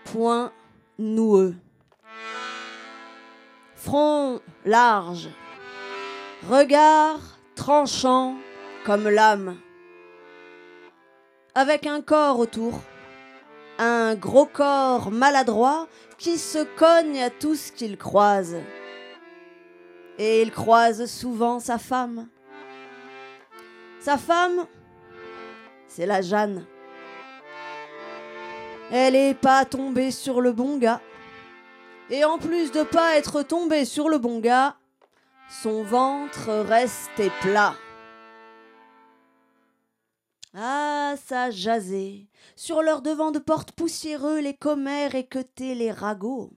Poing noueux. Front large. Regard tranchant comme lame. Avec un corps autour. Un gros corps maladroit qui se cogne à tout ce qu'il croise. Et il croise souvent sa femme. Sa femme, c'est la Jeanne. Elle est pas tombée sur le bon gars. Et en plus de pas être tombée sur le bon gars, son ventre restait plat. Ah, ça jasait. Sur leur devant de porte poussiéreux, les commères équeutaient les ragots.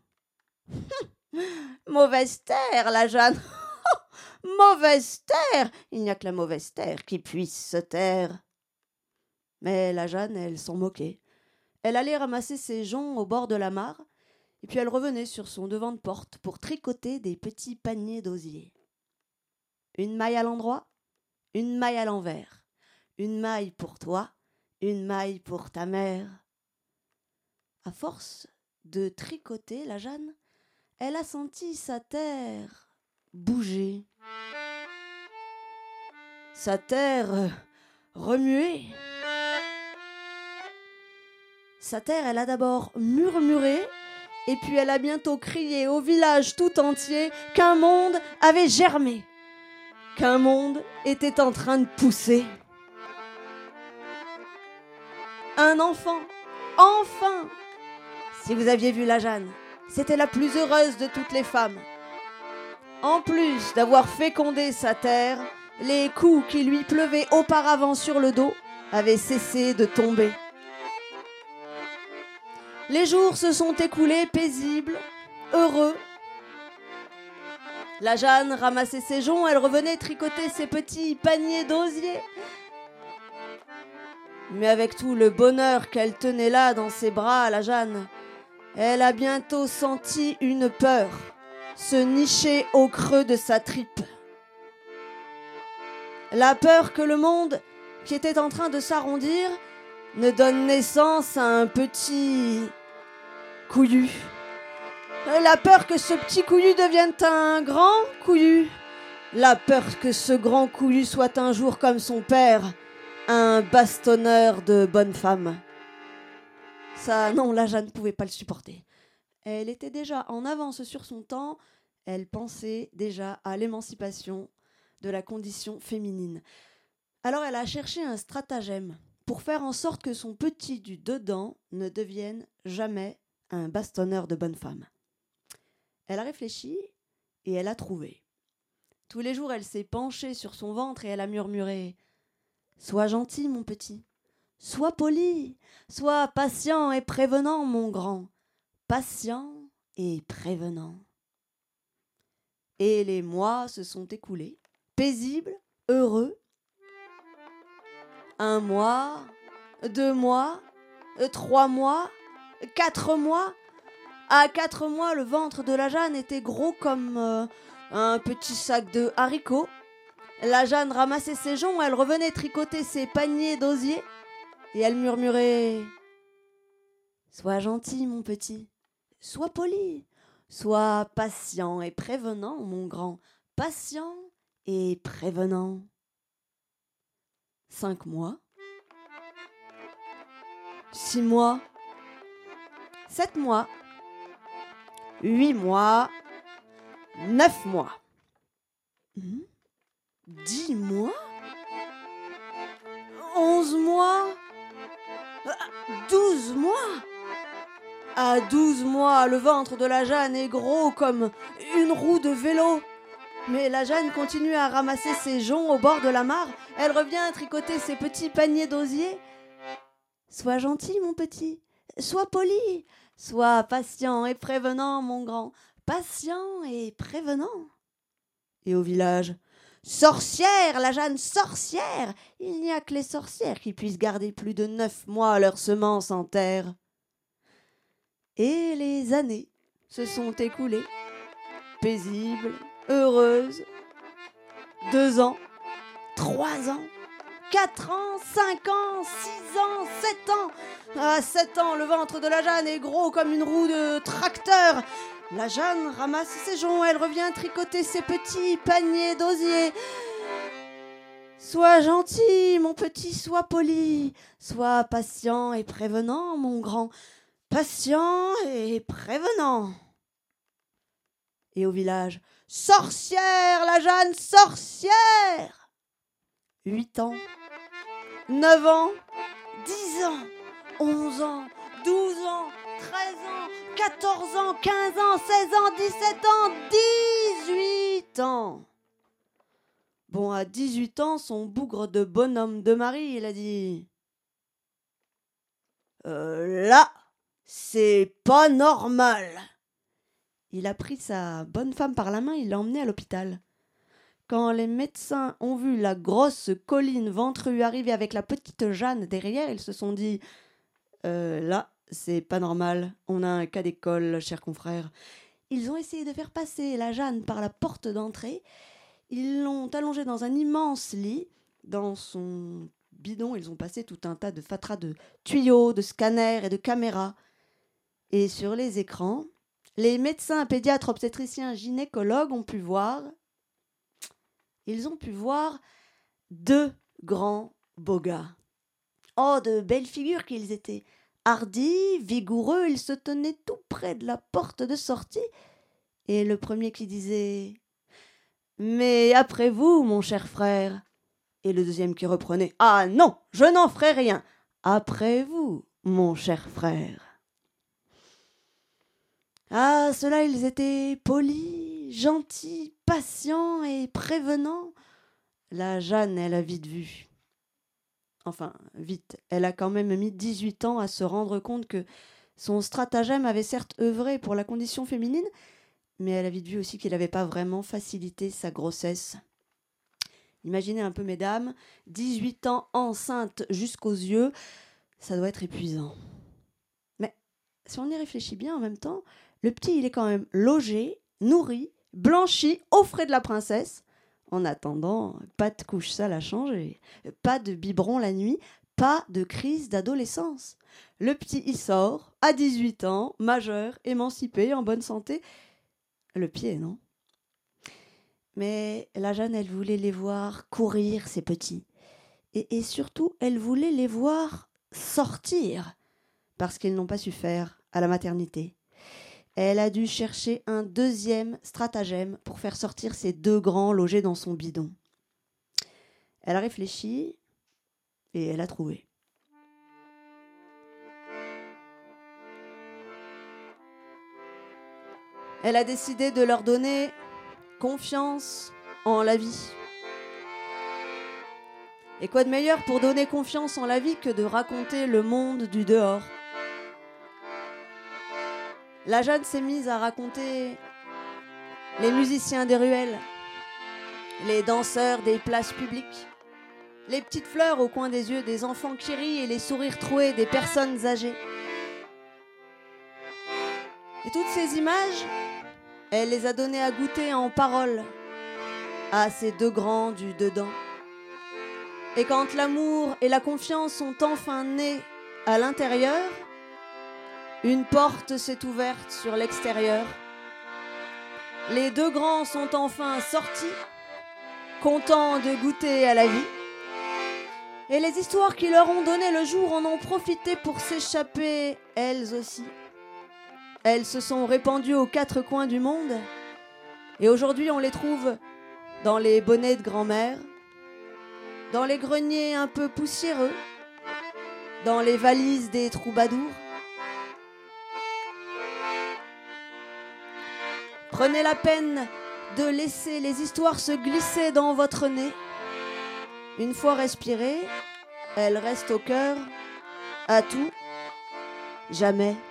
Mauvaise terre, la Jeanne. Mauvaise terre. Il n'y a que la mauvaise terre qui puisse se taire. Mais la Jeanne, elle s'en moquait. Elle allait ramasser ses joncs au bord de la mare, et puis elle revenait sur son devant de porte pour tricoter des petits paniers d'osier. Une maille à l'endroit, une maille à l'envers. Une maille pour toi, une maille pour ta mère. À force de tricoter, la Jeanne, elle a senti sa terre bouger. Sa terre remuer. Sa terre, elle a d'abord murmuré, et puis elle a bientôt crié au village tout entier qu'un monde avait germé, qu'un monde était en train de pousser. Un enfant, enfin! Si vous aviez vu la Jeanne, c'était la plus heureuse de toutes les femmes. En plus d'avoir fécondé sa terre, les coups qui lui pleuvaient auparavant sur le dos avaient cessé de tomber. Les jours se sont écoulés paisibles, heureux. La Jeanne ramassait ses joncs, elle revenait tricoter ses petits paniers d'osier. Mais avec tout le bonheur qu'elle tenait là dans ses bras, la Jeanne, elle a bientôt senti une peur se nicher au creux de sa tripe. La peur que le monde, qui était en train de s'arrondir, ne donne naissance à un petit couillu. La peur que ce petit couillu devienne un grand couillu. La peur que ce grand couillu soit un jour comme son père, un bastonneur de bonnes femmes. Ça, non, la Jeanne ne pouvait pas le supporter. Elle était déjà en avance sur son temps. Elle pensait déjà à l'émancipation de la condition féminine. Alors elle a cherché un stratagème pour faire en sorte que son petit du dedans ne devienne jamais un bastonneur de bonnes femmes. Elle a réfléchi et elle a trouvé. Tous les jours, elle s'est penchée sur son ventre et elle a murmuré « Sois gentil, mon petit. Sois poli. Sois patient et prévenant, mon grand. Patient et prévenant. » Et les mois se sont écoulés, paisibles, heureux. 1 mois, 2 mois, 3 mois, 4 mois. À 4 mois, le ventre de la Jeanne était gros comme un petit sac de haricots. La Jeanne ramassait ses joncs, elle revenait tricoter ses paniers d'osier et elle murmurait « Sois gentil, mon petit. Sois poli. Sois patient et prévenant, mon grand. Patient et prévenant. » 5 mois. 6 mois. 7 mois. 8 mois. 9 mois. 10 mois. 11 mois. 12 mois. À 12 mois, le ventre de la Jeanne est gros comme une roue de vélo. Mais la Jeanne continue à ramasser ses joncs au bord de la mare. Elle revient tricoter ses petits paniers d'osier. Sois gentil, mon petit. Sois poli. Sois patient et prévenant, mon grand. Patient et prévenant. Et au village, sorcière, la Jeanne, sorcière. Il n'y a que les sorcières qui puissent garder plus de 9 mois leurs semences en terre. Et les années se sont écoulées, paisibles, heureuses. 2 ans, 3 ans, 4 ans, 5 ans, 6 ans, 7 ans. À 7 ans, le ventre de la Jeanne est gros comme une roue de tracteur. La Jeanne ramasse ses joncs, elle revient tricoter ses petits paniers d'osier. Sois gentil, mon petit, sois poli. Sois patient et prévenant, mon grand. Patient et prévenant. Et au village, sorcière, la Jeanne, sorcière. 8 ans, 9 ans, 10 ans, 11 ans, 12 ans, 13 ans, 14 ans, 15 ans, 16 ans, 17 ans, 18 ans. Bon, à 18 ans, son bougre de bonhomme de mari, il a dit « Là, c'est pas normal !» Il a pris sa bonne femme par la main, il l'a emmenée à l'hôpital. Quand les médecins ont vu la grosse colline ventrue arriver avec la petite Jeanne derrière, ils se sont dit « Là, c'est pas normal, on a un cas d'école, cher confrère. » Ils ont essayé de faire passer la Jeanne par la porte d'entrée. Ils l'ont allongée dans un immense lit. Dans son bidon, ils ont passé tout un tas de fatras de tuyaux, de scanners et de caméras. Et sur les écrans, les médecins, pédiatres, obstétriciens, gynécologues ont pu voir... Ils ont pu voir 2 grands beaux gars. Oh, de belles figures qu'ils étaient. Hardis, vigoureux, ils se tenaient tout près de la porte de sortie. Et le premier qui disait « Mais après vous, mon cher frère !» Et le deuxième qui reprenait « Ah non, je n'en ferai rien !»« Après vous, mon cher frère !» Ah, ceux-là, ils étaient polis, gentils, patients et prévenants. La Jeanne, elle a vite vu. Enfin, vite. Elle a quand même mis 18 ans à se rendre compte que son stratagème avait certes œuvré pour la condition féminine, mais elle a vite vu aussi qu'il n'avait pas vraiment facilité sa grossesse. Imaginez un peu, mesdames, 18 ans enceinte jusqu'aux yeux, ça doit être épuisant. Mais si on y réfléchit bien en même temps, le petit, il est quand même logé, nourri, blanchi, au frais de la princesse. En attendant, pas de couche sale à changer, pas de biberon la nuit, pas de crise d'adolescence. Le petit, il sort, à 18 ans, majeur, émancipé, en bonne santé. Le pied, non ? Mais la Jeanne, elle voulait les voir courir, ces petits. Et surtout, elle voulait les voir sortir, parce qu'ils n'ont pas su faire à la maternité. Elle a dû chercher un deuxième stratagème pour faire sortir ces 2 grands logés dans son bidon. Elle a réfléchi et elle a trouvé. Elle a décidé de leur donner confiance en la vie. Et quoi de meilleur pour donner confiance en la vie que de raconter le monde du dehors ? La Jeanne s'est mise à raconter les musiciens des ruelles, les danseurs des places publiques, les petites fleurs au coin des yeux des enfants qui rient et les sourires troués des personnes âgées. Et toutes ces images, elle les a données à goûter en paroles à ces 2 grands du dedans. Et quand l'amour et la confiance sont enfin nés à l'intérieur, une porte s'est ouverte sur l'extérieur. Les 2 grands sont enfin sortis, contents de goûter à la vie. Et les histoires qui leur ont donné le jour en ont profité pour s'échapper, elles aussi. Elles se sont répandues aux 4 coins du monde. Et aujourd'hui, on les trouve dans les bonnets de grand-mère, dans les greniers un peu poussiéreux, dans les valises des troubadours. Prenez la peine de laisser les histoires se glisser dans votre nez. Une fois respirées, elles restent au cœur, à tout, jamais.